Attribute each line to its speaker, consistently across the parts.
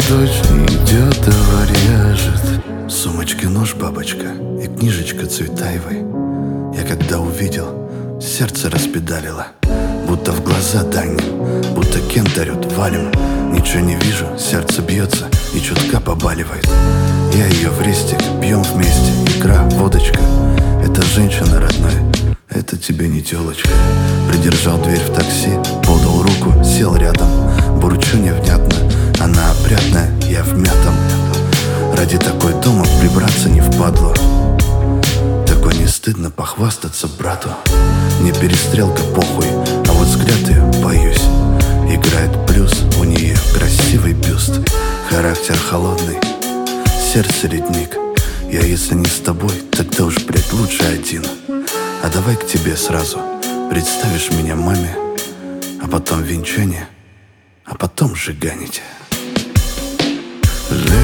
Speaker 1: дочь не идет, а режет. В сумочке нож, бабочка, и книжечка Цветаевой. Я когда увидел, сердце распедалило, будто в глаза дальним, будто Кент орёт: валим. Ничего не вижу, сердце бьется и чутка побаливает. Я ее в рестик, пьем вместе, икра, водочка. Это женщина, родная, это тебе не тёлочка. Придержал дверь в такси, подал руку, сел рядом. Бурчу невнятно, она опрятная, я в мятом. Ради такой дома прибраться не впадло. Такой не стыдно похвастаться брату. Не перестрелка, похуй, а вот взгляд ее, боюсь. Играет плюс, у нее красивый бюст. Характер холодный, сердце ледник. Я если не с тобой, тогда уж, блядь, лучше один. А давай к тебе сразу представишь меня маме, а потом венчание, а потом сжиганить.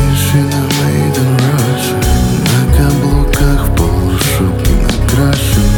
Speaker 1: Женщина made in Russia, на каблуках в полушубке накрашена.